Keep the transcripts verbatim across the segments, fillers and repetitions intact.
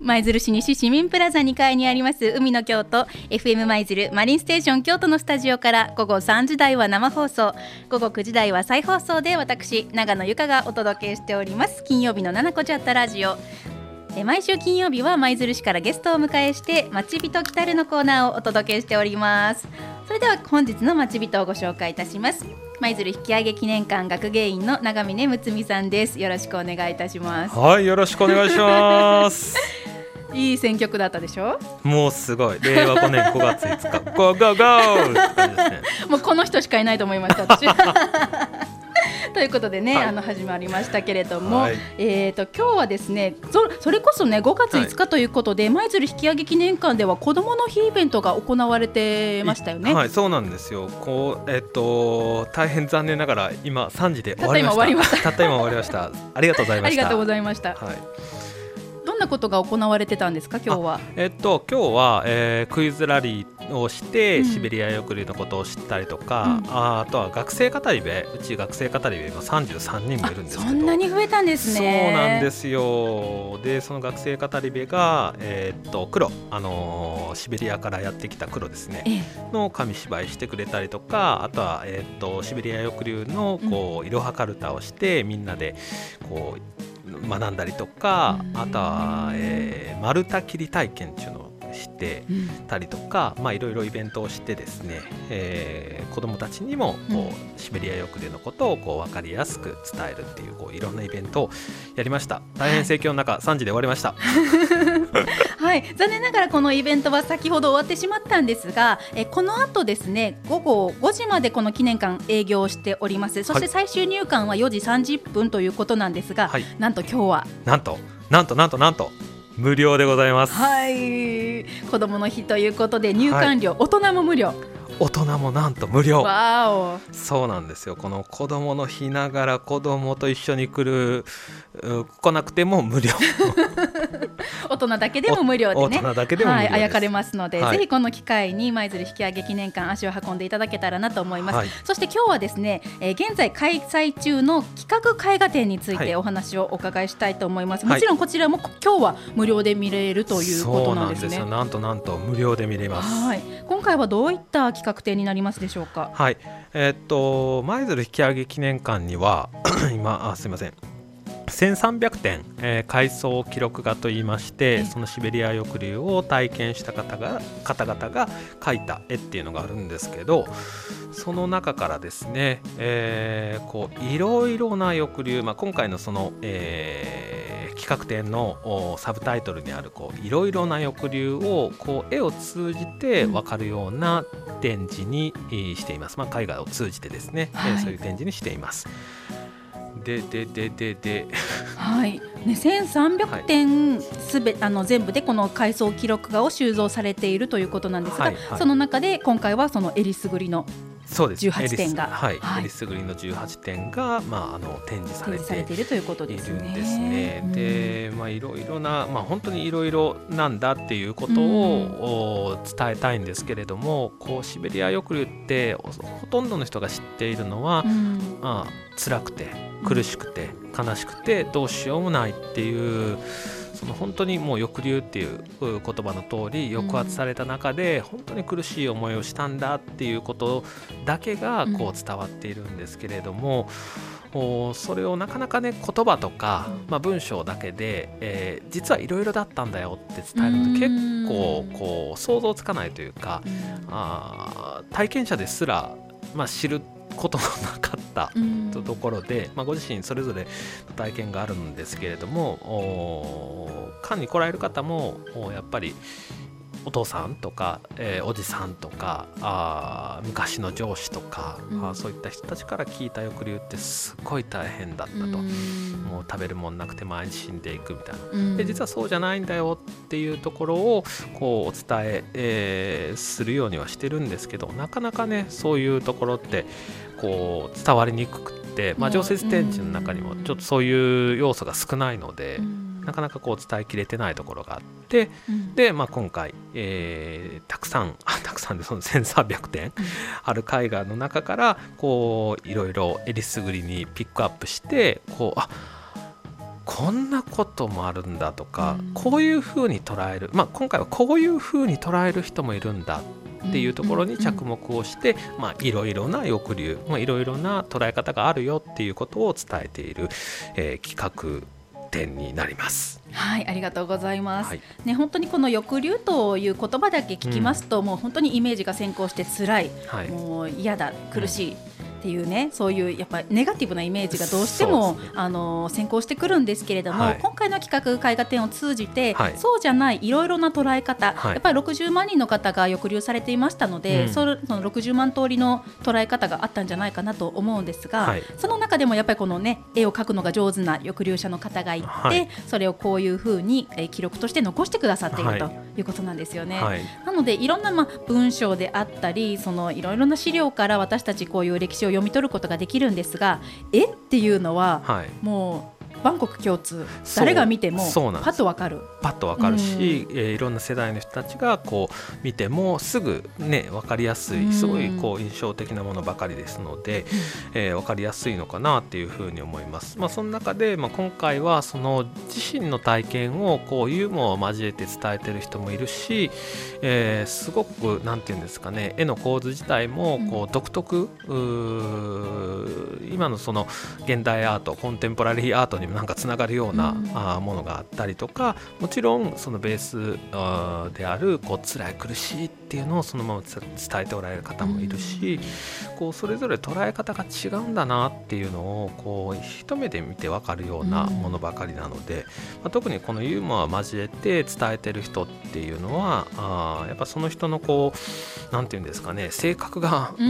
舞鶴市西市民プラザにかいにあります海の京都 エフエム 舞鶴マリンステーション京都のスタジオから午後さんじ台は生放送、午後くじ台は再放送で私長野由香がお届けしております。金曜日のななこチャットラジオ、え毎週金曜日は舞鶴市からゲストを迎えして町人来たるのコーナーをお届けしております。それでは本日の町人をご紹介いたします。舞鶴引き上げ記念館学芸員の長峰睦美さんです。よろしくお願いいたします。 はい、よろしくお願いしますいい選曲だったでしょ。 もうすごい、れいわごねんごがついつかゴーゴーゴーって感じですね。 もうこの人しかいないと思いました私ということでね、はい、あの始まりましたけれども、はい、えー、と今日はですね そ, それこそねごがついつかということで、舞、はい、鶴引き上げ記念館では子どもの日イベントが行われてましたよね。 はい、そうなんですよ。こう、えー、と大変残念ながら今さんじで終わりましたたった今終わりましたありがとうございました。 ありがとうございました。はい、どんなことが行われてたんですか今日は。 えっと今日は、えー、クイズラリーをして、うん、シベリア抑留のことを知ったりとか、うん、あ, あとは学生語り部、うち学生語り部今さんじゅうさんにんもいるんですけど、 そんなに増えたんですね。 そうなんですよ。でその学生語り部が、えー、っと黒、あのー、シベリアからやってきた黒ですね、ええ、の紙芝居してくれたりとか、あとは、えー、っとシベリア抑留のこういろはかるたをしてみんなでこう学んだりとか、あとは、えー、丸太切り体験っていうのをしてたりとか、うん、まあいろいろイベントをしてですね、えー、子どもたちにもこう、うん、シベリア抑留のことをこう分かりやすく伝えるっていう、こういろんなイベントをやりました。大変盛況の中、はい、さんじで終わりましたはい、残念ながらこのイベントは先ほど終わってしまったんですが、えこの後ですね午後ごじまでこの記念館営業しております。そして最終入館はよじさんじゅっぷんということなんですが、はい、なんと今日はなんとなんとなんとなんと無料でございます。 はい、子どもの日ということで入館料、はい、大人も無料、 大人もなんと無料。 わお、 そうなんですよ。この子どもの日ながら子どもと一緒に来る来なくても無料大人だけでも無料でね、 大人だけでも無料です、 はい、あやかれますので、 はい、 ぜひこの機会に舞鶴引き上げ記念館足を運んでいただけたらなと思います、はい、そして今日はですね、えー、現在開催中の企画絵画展についてお話をお伺いしたいと思います、はい、もちろんこちらも今日は無料で見れるということなんですね。 そうなんですよ。なんとなんと無料で見れます。 はい、今回はどういった企画展になりますでしょうか。 はい、えー、っと舞鶴引き上げ記念館には今あすいませんせんさんびゃくてん、えー、回想記録画といいまして、そのシベリア抑留を体験した方が方々が描いた絵っていうのがあるんですけど、その中からですね、えー、こういろいろな抑留、まあ、今回のその、えー、企画展のサブタイトルにあるこういろいろな抑留をこう絵を通じて分かるような展示にしています、まあ、絵画を通じてですね、はい、えー、そういう展示にしています。ででででではいね、せんさんびゃくてんすべあの全部でこの回想記録画を収蔵されているということなんですが、はいはい、その中で今回はそのえりすぐりのじゅうはちてんが、 はいはい、えりすぐりのじゅうはちてんが、まあ、あの展示されている展示されているということですね。 ですね。で、まあ、いろいろな、まあ、本当にいろいろなんだっていうことを伝えたいんですけれども、こうシベリア抑留ってほとんどの人が知っているのは、まあ、辛くて苦しくて悲しくてどうしようもないっていう、その本当にもう抑留っていう言葉の通り抑圧された中で本当に苦しい思いをしたんだっていうことだけがこう伝わっているんですけれども、うん、それをなかなかね言葉とか、まあ、文章だけで、えー、実はいろいろだったんだよって伝えるのって結構こう想像つかないというか、うん、あ体験者ですら、まあ、知ることのなかったところで、まあ、ご自身それぞれの体験があるんですけれども、館に来られる方もやっぱりお父さんとか、えー、おじさんとかあ昔の上司とか、うん、あそういった人たちから聞いた抑留ってすごい大変だったと、うん、もう食べるもんなくて毎日死んでいくみたいな、うん、で実はそうじゃないんだよっていうところをこうお伝ええー、するようにはしてるんですけど、なかなかねそういうところってこう伝わりにくくて、まあ、常設展示の中にもちょっとそういう要素が少ないので、うん、なかなかこう伝えきれてないところがあって、うん、で、まあ、今回、えー、たくさんあたくさんでそのせんさんびゃくてんある絵画の中からこういろいろえりすぐりにピックアップしてこうあこんなこともあるんだとか、うん、こういうふうに捉える、まあ、今回はこういうふうに捉える人もいるんだっていうところに着目をして、うんうんうん、まあ、いろいろな抑留、まあ、いろいろな捉え方があるよっていうことを伝えている、えー、企画展になります。 はい、ありがとうございます、はい、ね、本当にこの抑留という言葉だけ聞きますと、うん、もう本当にイメージが先行して辛い、はい、もう嫌だ、苦しい、うんっていうね、そういうやっぱりネガティブなイメージがどうしても、ね、あの先行してくるんですけれども、はい、今回の企画絵画展を通じて、はい、そうじゃないいろいろな捉え方、はい、やっぱりろくじゅうまんにんの方が抑留されていましたので、うん、そのろくじゅうまん通りの捉え方があったんじゃないかなと思うんですが、はい、その中でもやっぱりこの、ね、絵を描くのが上手な抑留者の方がいて、はい、それをこういうふうに、えー、記録として残してくださっている、はい、ということなんですよね、はい、なのでいろんな、まあ、文章であったり、そのいろいろな資料から私たちこういう歴史を読み取ることができるんですが、絵っていうのは、はい、もう万国共通、誰が見てもパッとわかるパッとわかるし、うん、えー、いろんな世代の人たちがこう見てもすぐねわかりやすい、すごいこう印象的なものばかりですので、うん、えー、わかりやすいのかなっていうふうに思います。まあ、その中で、まあ、今回はその自身の体験をこうユーモアを交えて伝えてる人もいるし、えー、すごくなんていうんですかね、絵の構図自体もこう独特、うん、今のその現代アート、コンテンポラリーアートにもなんかつながるような、うん、あものがあったりとか、もちろんそのベースあであるこう辛い苦しいっていうのをそのまま伝えておられる方もいるし、うん、こうそれぞれ捉え方が違うんだなっていうのをこう一目で見て分かるようなものばかりなので、うん、まあ、特にこのユーモアを交えて伝えてる人っていうのはあやっぱその人のこうなんていうんですかね、性格が、うん、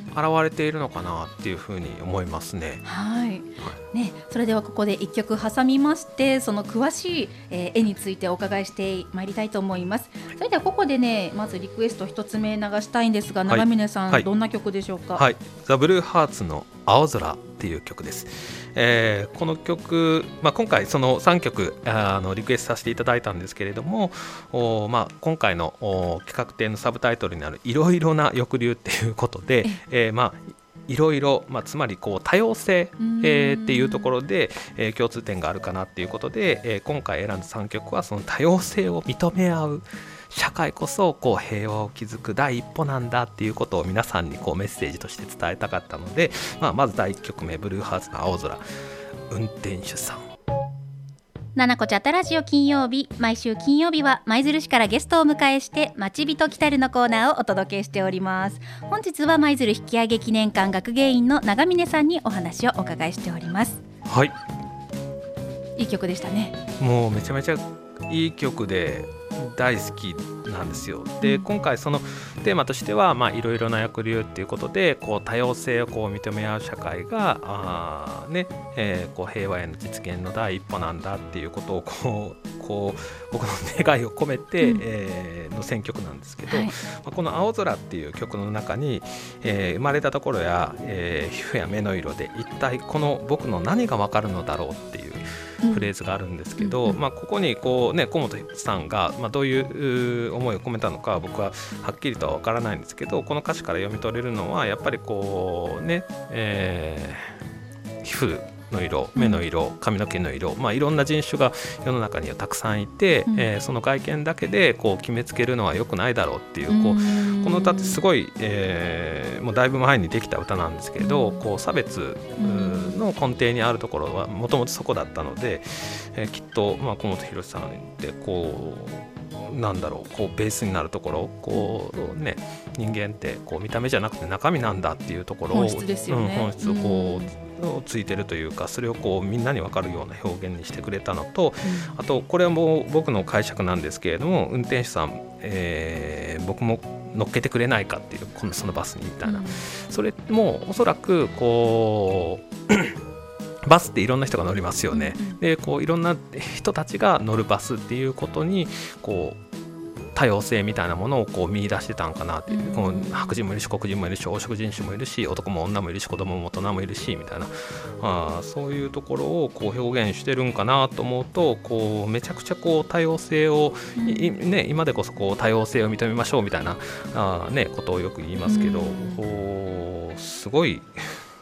現れているのかなっていうふうに思いますね。 はい、はいね、それではここでいっきょく挟みまして、その詳しい、えー、絵についてお伺いしてまいりたいと思います。それではここでね、まずリクエスト一つ目流したいんですが、長峰さん、はい、どんな曲でしょうか。 はい、ザ・ブルーハーツの青空っていう曲です。えー、この曲、まあ、今回そのさんきょくあのリクエストさせていただいたんですけれども、お、まあ、今回の企画展のサブタイトルになるいろいろな抑留っていうことで、えー、まあいろいろ、まあ、つまりこう多様性、えー、っていうところで、えー、共通点があるかなっていうことで、えー、今回選んださんきょくはその多様性を認め合う社会こそこう平和を築く第一歩なんだっていうことを皆さんにこうメッセージとして伝えたかったので、まあ、まずだいいっきょくめ、ブルーハーツの青空、運転手さん。 ななこチャットラジオ金曜日、毎週金曜日は舞鶴市からゲストをお迎えして町人来たるのコーナーをお届けしております。本日は舞鶴引き上げ記念館学芸員の長峰さんにお話をお伺いしております。 はい、 いい曲でしたね。 もうめちゃめちゃいい曲で大好きなんですよ。で、今回そのテーマとしてはいろいろな抑留っていうことでこう多様性をこう認め合う社会があ、ねえー、こう平和への実現の第一歩なんだっていうことをこうこう僕の願いを込めて、うん、えー、の選曲なんですけど、はい、まあ、この青空っていう曲の中に、えー、生まれたところや、えー、皮膚や目の色で一体この僕の何が分かるのだろうっていうフレーズがあるんですけど、うん、まあ、ここにこう、ね、小本さんが、まあ、どういう思いを込めたのか僕ははっきりとは分からないんですけど、この歌詞から読み取れるのはやっぱりこうね、えー、皮膚の色、目の色、髪の毛の色、まあ、いろんな人種が世の中にはたくさんいて、うん、えー、その外見だけでこう決めつけるのは良くないだろうっていう、こうこの歌ってすごい、えー、もうだいぶ前にできた歌なんですけど、こう差別の根底にあるところはもともとそこだったので、えー、きっと、まあ、小本博さんってこうなんだろう、こうベースになるところ、こうね、人間ってこう見た目じゃなくて中身なんだっていうところを、 本質ですよね、 うん、本質をこう、うん、ついてるというか、それをこうみんなに分かるような表現にしてくれたのと、うん、あとこれはもう僕の解釈なんですけれども、運転手さん、えー、僕も乗っけてくれないかっていう、このそのバスにみたいな、うん、それもおそらくこうバスっていろんな人が乗りますよね、うんうん、でこういろんな人たちが乗るバスっていうことにこう多様性みたいなものをこう見出してたんかなっていう、うん、この白人もいるし黒人もいるし黄色人種もいるし男も女もいるし子供も大人もいるしみたいな、あそういうところをこう表現してるんかなと思うと、こうめちゃくちゃこう多様性を、うんね、今でこそこう多様性を認めましょうみたいなあ、ね、ことをよく言いますけど、うん、こうすごい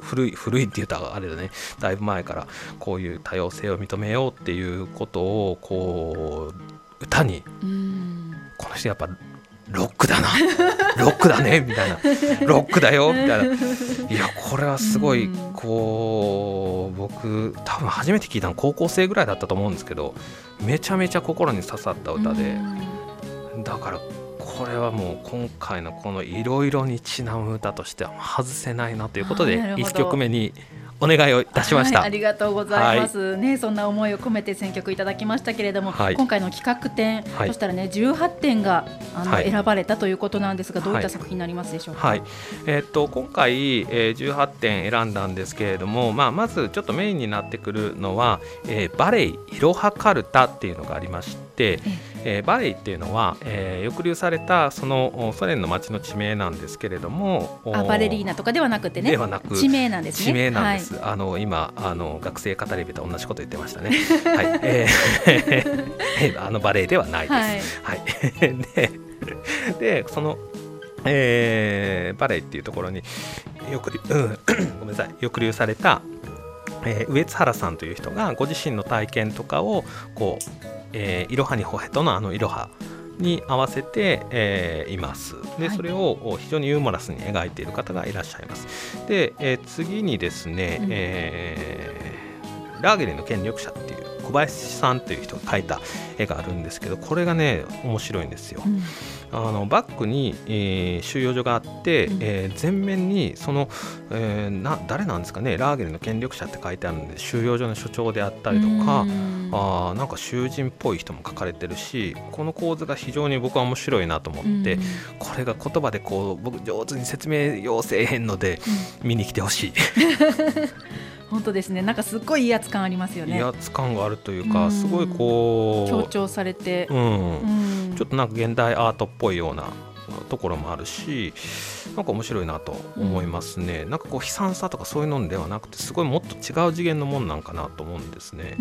古い古いって言ったらあれだね、だいぶ前からこういう多様性を認めようっていうことをこう歌に、うん、この人やっぱロックだなロックだねみたいなロックだよみたいな、いやこれはすごいこう僕多分初めて聞いたの高校生ぐらいだったと思うんですけど、めちゃめちゃ心に刺さった歌で、だからこれはもう今回のこのいろいろにちなむ歌としては外せないなということでいっきょくめにお願いをいたしました、 はい、ありがとうございます、はいね、そんな思いを込めて選曲いただきましたけれども、はい、今回の企画展、はい、そしたらねじゅうはってんがあの、はい、選ばれたということなんですが、どういった作品になりますでしょうか。 はいはい、えー、っと今回、えー、じゅうはってん選んだんですけれども、まあ、まずちょっとメインになってくるのは、えー、バレイいろはカルタっていうのがありまして、えー、バレイっていうのは、えー、抑留されたそのソ連の町の地名なんですけれども、 あバレリーナとかではなくてね、 ではなく地名なんですね。 地名なんです、はい、あの今あの学生語り部と同じこと言ってましたねはい、えー、あのバレエではないです、はいはい、で, でその、えー、バレエっていうところに抑留、うん、ごめんなさい抑留された、えー、上津原さんという人がご自身の体験とかをこう、えー、いろはにほへとのあのいろはに合わせて、えー、います。で、それを非常にユーモラスに描いている方がいらっしゃいます。で、えー、次にですね、うんえー、ラーゲリの権力者っていう小林さんという人が描いた絵があるんですけど、これがね面白いんですよ。うん、あのバックに、えー、収容所があって、うんえー、前面にその、えー、な誰なんですかね、ラーゲリの権力者って書いてあるんで、収容所の所長であったりとか、あなんか囚人っぽい人も書かれてるし、この構図が非常に僕は面白いなと思って、これが言葉でこう僕上手に説明要せえへんので、うん、見に来てほしい本当ですね、なんかすっごい威圧感ありますよね。 威圧感があるというか、すごいこう強調されて、 うんうん、ちょっとなんか現代アートっぽいようなところもあるし、なんか面白いなと思いますね。うん、なんかこう悲惨さとかそういうのではなくて、すごいもっと違う次元のもんなんかなと思うんですね。うん、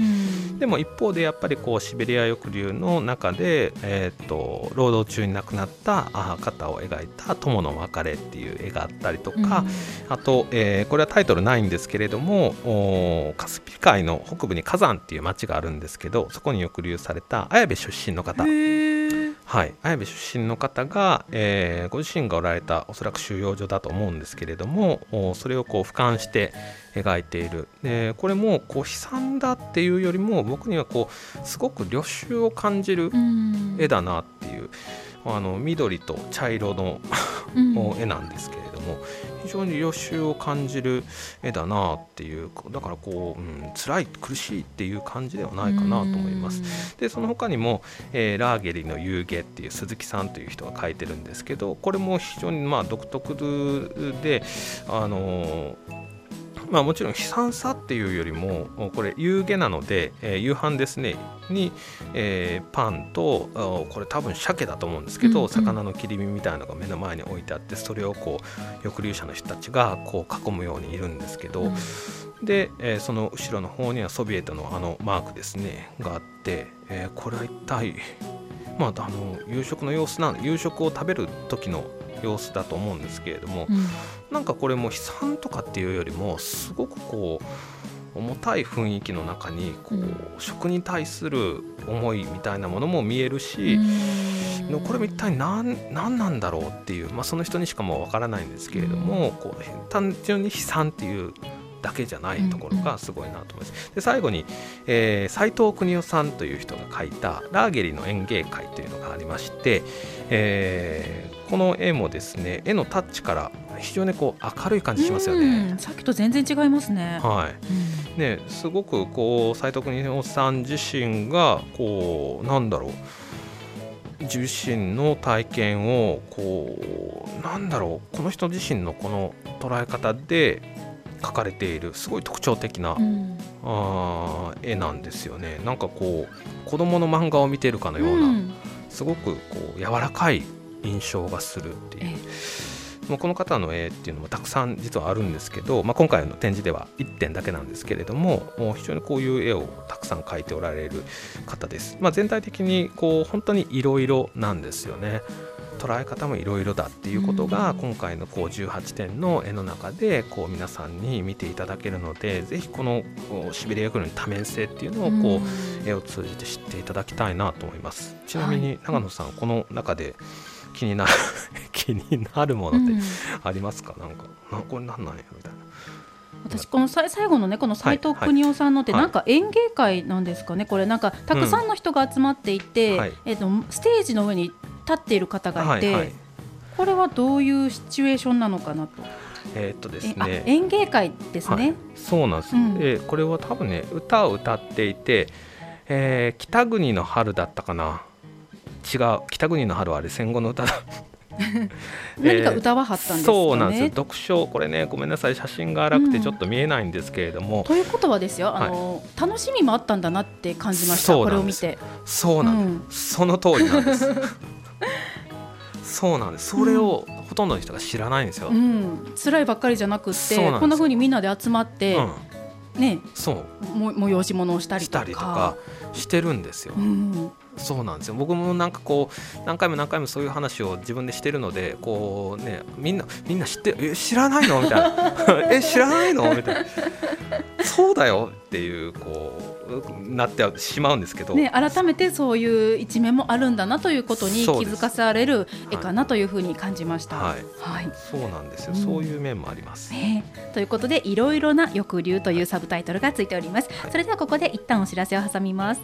でも一方でやっぱりこうシベリア抑留の中で、えー、と労働中に亡くなった方を描いた友の別れっていう絵があったりとか、うん、あと、えー、これはタイトルないんですけれども、カスピ海の北部に火山っていう町があるんですけど、そこに抑留された綾部出身の方、はい、綾部出身の方が、えー、ご自身がおられたおそらく収容所だと思うんですけれども、それをこう俯瞰して描いている。でこれもこう悲惨だっていうよりも、僕にはこうすごく旅愁を感じる絵だなっていう、あの緑と茶色の絵なんですけれども、非常に旅愁を感じる絵だなっていう、だからこう、うん、辛い苦しいっていう感じではないかなと思います。でその他にも、えー、ラーゲリの遊戯っていう鈴木さんという人が描いてるんですけど、これも非常にまあ独特で、あのーまあ、もちろん悲惨さっていうよりも、これ夕げなので、えー、夕飯ですねに、えー、パンと、これ多分鮭だと思うんですけど、うんうん、魚の切り身みたいなのが目の前に置いてあって、それをこう抑留者の人たちがこう囲むようにいるんですけど、うん、で、えー、その後ろの方にはソビエトのあのマークですねがあって、えー、これは一体、まあ、あの夕食の様子なん夕食を食べる時の様子だと思うんですけれども、うん、なんかこれも悲惨とかっていうよりも、すごくこう重たい雰囲気の中にこう、うん、食に対する思いみたいなものも見えるし、うん、これも一体 何, 何なんだろうっていう、まあ、その人にしかもわからないんですけれども、うん、こう単純に悲惨っていうだけじゃないところがすごいなと思います。で最後に、えー、斉藤邦夫さんという人が書いたラーゲリの演芸会というのがありまして、えー、この絵もですね、絵のタッチから非常にこう明るい感じしますよね。 うん、さっきと全然違いますね。 はい、うん、ね、すごくこう斉藤邦夫さん自身がこうなんだろう自身の体験をこうなんだろうこの人自身のこの捉え方で描かれているすごい特徴的な、うん、あ絵なんですよね。なんかこう子供の漫画を見ているかのような、うん、すごくこう柔らかい印象がするっていう。 もうこの方の絵っていうのもたくさん実はあるんですけど、まあ、今回の展示ではいってんだけなんですけれども、もう非常にこういう絵をたくさん描いておられる方です。まあ、全体的にこう本当にいろいろなんですよね。捉え方もいろいろだっていうことが今回のこうじゅうはちてんの絵の中でこう皆さんに見ていただけるので、ぜひこのシベリアヤクルの多面性っていうのをこう絵を通じて知っていただきたいなと思います。ちなみに長野さん、この中で気になる気になるものってありますか？なんかなこれなんなんやみたいな。 私このさ最後のねこの斉藤邦夫さんのってなんか演芸会なんですかね。これなんかたくさんの人が集まっていて、うんはいえー、とステージの上に立っている方がいて、はいはい、これはどういうシチュエーションなのかなと。 えーっとですね、 演芸会ですね、はい、 そうなんです、うんえー、これは多分ね歌を歌っていて、えー、北国の春だったかな。違う、北国の春はあれ戦後の歌だ何か歌ははったんですかね。 そうなんですよ。読書これねごめんなさい写真が荒くてちょっと見えないんですけれども、うん、 ということはですよあの、はい、楽しみもあったんだなって感じました。これを見てそうなんです、うん、その通りなんですそうなんです。それをほとんどの人が知らないんですよ、うん、 辛いばっかりじゃなくってこんな風にみんなで集まって、うんね、そうも催し物をしたりとかしたりとかしてるんですよ、うんそうなんですよ。僕もなんかこう何回も何回もそういう話を自分でしてるのでこう、ね、みんなみんな知ってえ知らないのみたいなえ知らないのみたいなそうだよっていうこうなってしまうんですけど、 ね、改めてそういう一面もあるんだなということに気づかされる絵かなというふうに感じました。 はいはい、そうなんですよ、うん、そういう面もあります、 ね、ということでいろいろな翼竜というサブタイトルがついております、はい、それではここで一旦お知らせを挟みます。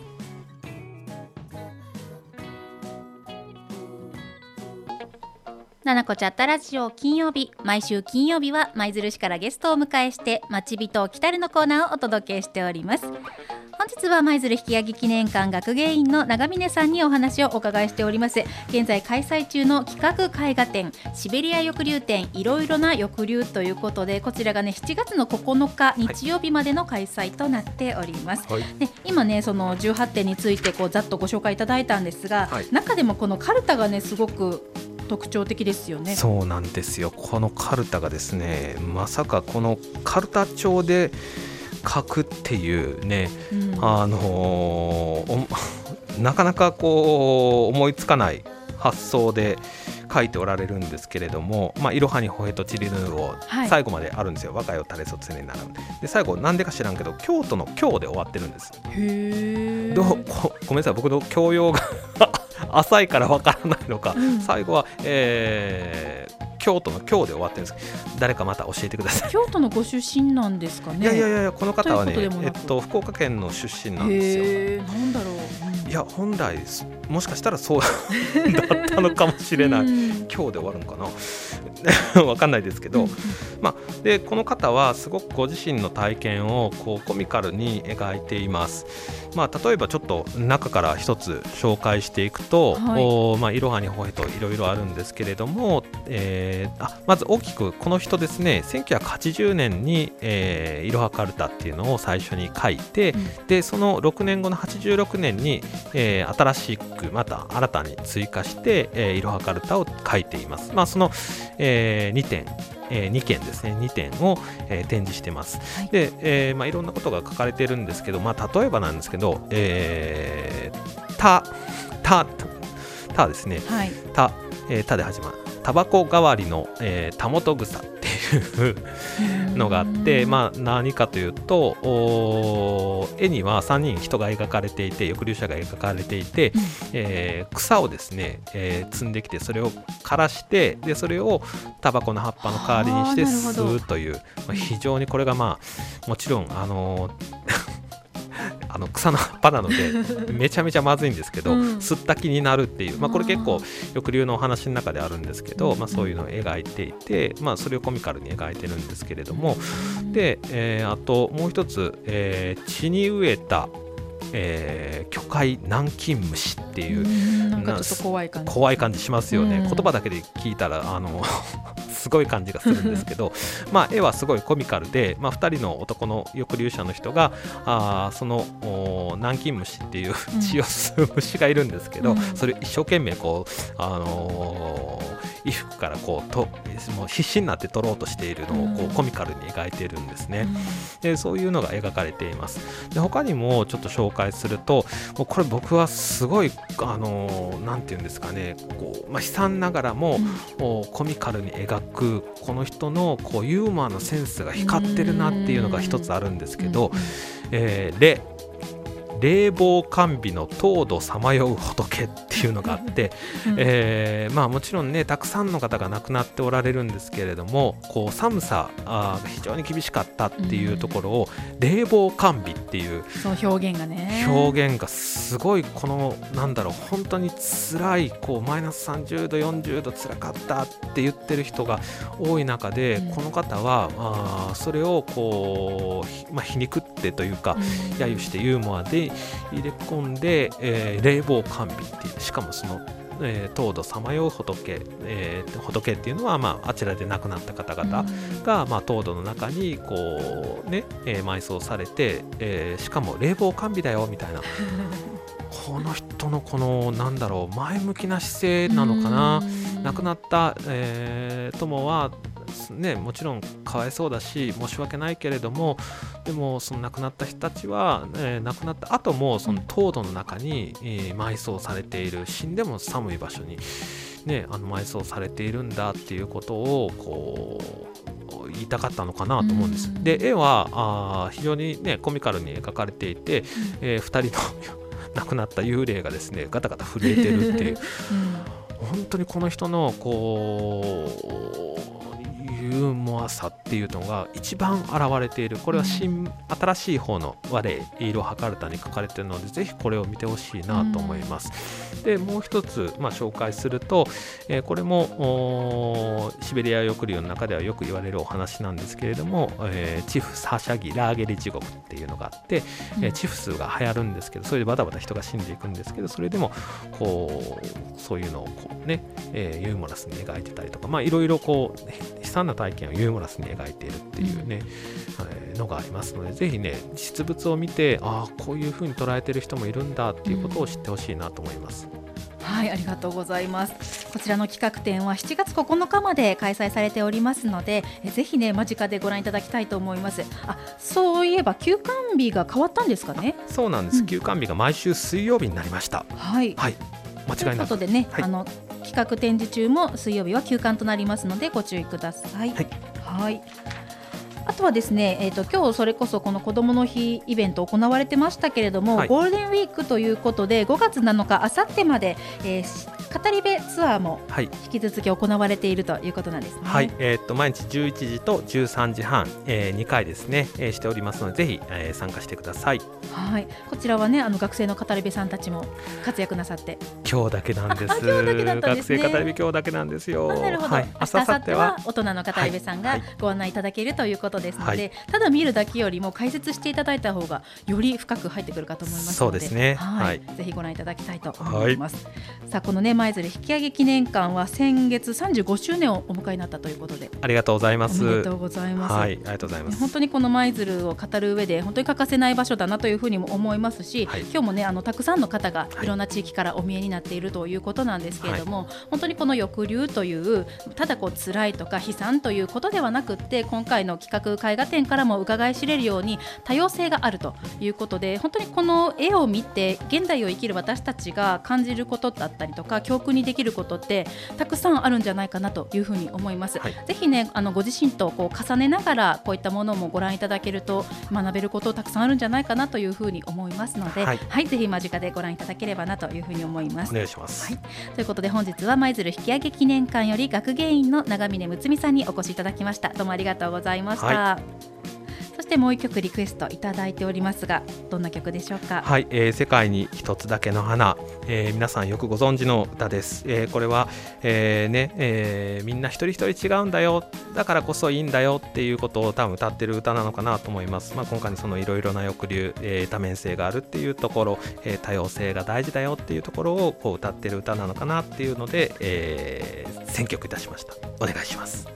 ななこチャットラジオ金曜日、毎週金曜日は舞鶴市からゲストをお迎えして町人来たるのコーナーをお届けしております。本日は舞鶴引き上げ記念館学芸員の長峰さんにお話をお伺いしております。現在開催中の企画絵画展シベリア翼竜展いろいろな翼竜ということで、こちらがねしちがつのここのか日曜日までの開催となっております、はい、で今ねそのじゅうはちてんについてこうざっとご紹介いただいたんですが、はい、中でもこのカルタがねすごく特徴的ですよね。 そうなんですよ。このカルタがですねまさかこのカルタ帳で書くっていうね、うん、あのー、なかなかこう思いつかない発想で書いておられるんですけれども、まあ、いろはにほへとちりぬを最後まであるんですよ、はい、若いを垂れそ常にならんで最後なんでか知らんけど京都の京で終わってるんです。 へどう ご, ごめんなさい僕の教養が浅いからわからないのか、うん、最後は、えー、京都の京で終わってるんですけど誰かまた教えてください。 京都のご出身なんですかね。 いやいやいやこの方はねえっと、福岡県の出身なんですよ。 へーなんだろう、 うん、いや本来もしかしたらそうだったのかもしれない、うん、今日で終わるのかなわかんないですけど、うんまあ、でこの方はすごくご自身の体験をこうコミカルに描いています。まあ、例えばちょっと中から一つ紹介していくと、はいおまあ、いろはにほへといろいろあるんですけれども、えー、あまず大きくこの人ですねせんきゅうひゃくはちじゅうねんに、えー、いろはカルタっていうのを最初に書いて、うん、でそのろくねんごのはちじゅうろくねんに、えー、新しくまた新たに追加して、えー、いろはカルタを書いています。まあ、その、えー、にてんえー、にけんですねにてんを、えー、展示してます、はいでえーまあ、いろんなことが書かれているんですけど、まあ、例えばなんですけど、えー、たたたですね、はい、た、えー、たで始まるタバコ代わりの、えー、たもと草っていうのがあって、まあ、何かというと絵にはさんにん人が描かれていて翼竜者が描かれていて、うんえー、草をですね、えー、積んできてそれを枯らしてでそれをタバコの葉っぱの代わりにして吸うという、まあ、非常にこれがまあもちろんあのーあの草の葉っぱなのでめちゃめちゃまずいんですけど、うん、吸った気になるっていう、まあ、これ結構翼竜のお話の中であるんですけど、まあ、そういうのを描いていて、まあ、それをコミカルに描いてるんですけれどもで、えー、あともう一つ、えー、血に飢えたえー、巨海南京虫っていう、 うん、なんかちょっと怖い感じ怖い感じしますよね、うん、言葉だけで聞いたらあのすごい感じがするんですけどまあ絵はすごいコミカルで、まあ、ふたりの男の翼竜者の人があその南京虫っていう血を吸う虫がいるんですけど、うん、それ一生懸命こう、あのー衣服からこうともう必死になって撮ろうとしているのをこうコミカルに描いているんですね。でそういうのが描かれています。で他にもちょっと紹介すると、もうこれ僕はすごいあのなんていうんですかね、こう、まあ、悲惨ながらも、うん、コミカルに描くこの人のこうユーモアのセンスが光ってるなっていうのが一つあるんですけど、えー、レ冷房完備の糖度さまよう仏っていうのがあって、うんえーまあ、もちろんねたくさんの方が亡くなっておられるんですけれども、こう寒さが非常に厳しかったっていうところを、うん、冷房完備っていうそう表現がね表現がすごい、このなんだろう本当に辛いこうマイナスさんじゅうどよんじゅうど辛かったって言ってる人が多い中で、うん、この方はあそれをこう、まあ、皮肉ってというか、うん、揶揄してユーモアで入れ込んで、えー、冷房完備っていう、しかもその、えー、糖度さまよう仏、えー、仏っていうのは、まあ、あちらで亡くなった方々が、まあ、糖度の中にこう、ねえー、埋葬されて、えー、しかも冷房完備だよみたいなこの人のこのなんだろう前向きな姿勢なのかな。亡くなった、えー、友はね、もちろんかわいそうだし申し訳ないけれども、でもその亡くなった人たちは、えー、亡くなった後もその凍土の中に、えー、埋葬されている、死んでも寒い場所に、ね、あの埋葬されているんだっていうことをこう言いたかったのかなと思うんです。で絵はあ非常に、ね、コミカルに描かれていて、えー、ふたりの亡くなった幽霊がですねガタガタ震えてるっていう、うん、本当にこの人のこうユーモアさっていうのが一番現れている。これは新、うん、新しい方の我色はかるたに書かれているので、ぜひこれを見てほしいなと思います。うん、でもう一つ、まあ、紹介すると、えー、これもシベリア抑留の中ではよく言われるお話なんですけれども、えー、チフスはしゃぎラーゲリ地獄っていうのがあって、うん、えー、チフスが流行るんですけど、それでバタバタ人が死んでいくんですけど、それでもこうそういうのをこう、ねえー、ユーモラスに描いてたりとか、まあ、いろいろこう悲惨な体験をユーモラスに描いているっていうね、うん、のがありますので、ぜひね実物を見て、ああこういう風に捉えている人もいるんだっていうことを知ってほしいなと思います。 うん、はい、ありがとうございます。こちらの企画展はしちがつここのかまで開催されておりますので、えぜひね間近でご覧いただきたいと思います。あ、そういえば休館日が変わったんですかね。 そうなんです、うん、休館日が毎週水曜日になりました。 はい、 はい、間違いなくということでね、 はい、 あの企画展示中も水曜日は休館となりますのでご注意ください。はい、はい、あとはですね、えーと、今日それこそこの子どもの日イベント行われてましたけれども、はい、ゴールデンウィークということでごがつなのかあさってまで、えー語り部ツアーも引き続き行われているということなんですね。 はい、えー、と毎日じゅういちじとじゅうさんじはん、えー、にかいですね、えー、しておりますので、ぜひ、えー、参加してください。 はい、こちらはねあの学生の語り部さんたちも活躍なさって。 今日だけなんです。 今日だけだったんですね。 学生語り部今日だけなんですよ。 なるほど、はい、明日明後日は大人の語り部さんがご案内いただけるということですので、はいはい、ただ見るだけよりも解説していただいた方がより深く入ってくるかと思いますので、 そうですね、 はい、ぜひご覧いただきたいと思います。はい、さあこのね舞鶴引き上げ記念館は先月さんじゅうごしゅうねんをお迎えになったということで、 ありがとうございます。 おめでとうございます。 はい、ありがとうございます。 本当にこの舞鶴を語る上で本当に欠かせない場所だなというふうにも思いますし、はい、今日もねあのたくさんの方がいろんな地域からお見えになっているということなんですけれども、はい、本当にこの抑留というただこう辛いとか悲惨ということではなくって、今回の企画絵画展からも伺い知れるように多様性があるということで、本当にこの絵を見て現代を生きる私たちが感じることだったりとか教訓にできることってたくさんあるんじゃないかなというふうに思います。はい、ぜひねあのご自身とこう重ねながらこういったものもご覧いただけると学べることたくさんあるんじゃないかなというふうに思いますので、はいはい、ぜひ間近でご覧いただければなというふうに思います。 お願いします。 はい、ということで本日は舞鶴引き上げ記念館より学芸員の長峰睦美さんにお越しいただきました。どうもありがとうございました。はい、そしてもう一曲リクエストいただいておりますが、どんな曲でしょうか。 はい、えー、世界に一つだけの花、えー、皆さんよくご存知の歌です。えー、これは、えーねえー、みんな一人一人違うんだよ、だからこそいいんだよっていうことを多分歌ってる歌なのかなと思います。まあ、今回のそのいろいろな抑留、えー、多面性があるっていうところ、えー、多様性が大事だよっていうところをこう歌ってる歌なのかなっていうので、えー、選曲いたしました。お願いします。